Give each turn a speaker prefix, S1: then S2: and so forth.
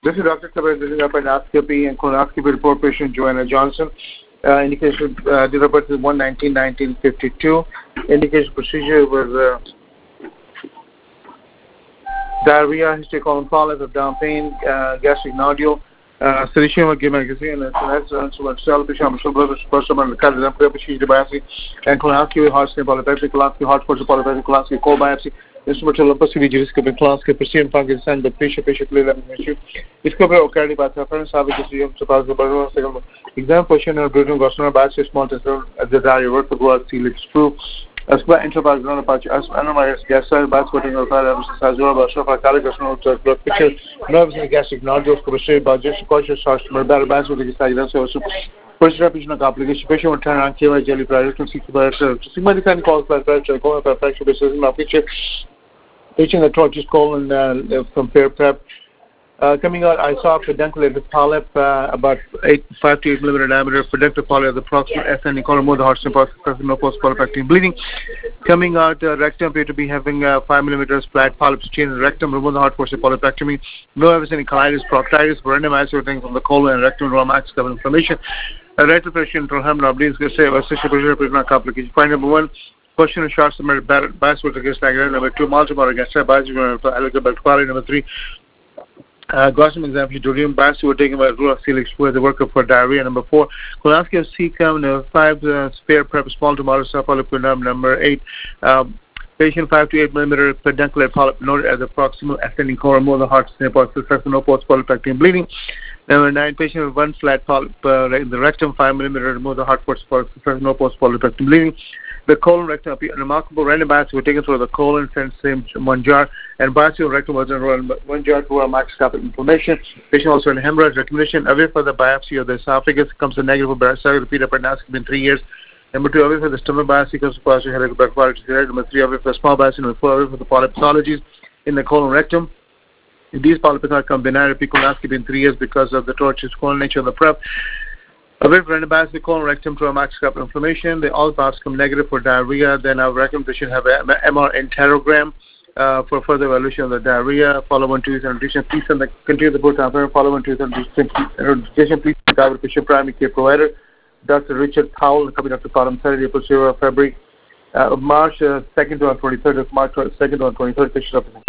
S1: This is Dr. Sabir. This is appendoscopy and colonoscopy report patient Joanna Johnson. Indication date of birth is 1/19/1952. Indication procedure was diarrhea, history colon polyp, abdominal pain, gastric nodule, sedation of gimagazine, and cell patient, procedure biopsy, and colonoscopy, heart stain polypeptic, colonoscopy, heart force polypeptic, colonoscopy, cold biopsy. Instrumental lupus giriscope colonoscopy, precision fungus, and the patient issue. Discovery occurred by reference of exam question or brutal gossamer biopsy, small intestinal the diarrhea work the blood seal it's true. As well, intrabagnal patch as anomalous gas cell biopsy or blood picture, nerves and gastric nodules, procedure by just cautious customer better biopsy with the diagnosis. First repetition of complication, patient will turn on KY jelly prior to 60 sigma defend calls by fracture, colon fracture basis in my picture. Patient that torches colon from fair prep. Coming out, I saw a pedunculated polyp about 5 to 8 millimeter diameter, pedunculated polyp of the proximal ascending colon, more the heart symptoms, no post-polypectomy bleeding. Coming out, rectum appeared to be having 5 millimeters flat polyps chain in the rectum, remove the heart force polypectomy. No evidence any colitis, proctitis, randomized everything from the colon and rectum, max cover inflammation. Rectal pressure, intraluminal bleeds, complication. Point number 1. Question of short summary bias with against diagram. Number 2, multiple against bias quality. Number 3, Gaussian example, deuterium biopsy were taken by rule of Celix for the workup for diarrhea. Number 4, colonoscopy of cecum. Number 5, spare prep, small to moderate polyp. Number 8, patient 5 to 8 millimeter peduncular polyp noted as a proximal ascending colon, more the heart snapper, no post-polypectomy bleeding. Number 9, patient with 1 flat polyp in the rectum, 5 millimeter, remove the heart force, no post-polypectomy bleeding. The colon rectum appeared remarkable. Random biopsy were taken through the colon, sent same 1 jar, and biopsy of rectum was in 1 jar to a microscopic inflammation. Patient also had hemorrhage. Recommendation away for the biopsy of the esophagus comes a negative biopsy. Repeat appendoscopy in 3 years. Number 2, away for the stomach biopsy comes to positive headache backwards. Number 3, away for the small biopsy. Number 4, away for the polyp pathologies in the colon rectum. If these polyps are come benign, repeat colonoscopy in 3 years because of the tortuous colon nature of the prep. Away from randomized colon rectum to a microscopic inflammation, they all biopsies come negative for diarrhea. Then our recommendation have an MR enterogram for further evaluation of the diarrhea. Follow on to his notification. Please continue the board time. Follow on to his notification. Please contact the patient primary care provider, Dr. Richard Powell, coming Dr. Column Saturday, February, March 2nd to 23rd, March 2nd to 23rd, patient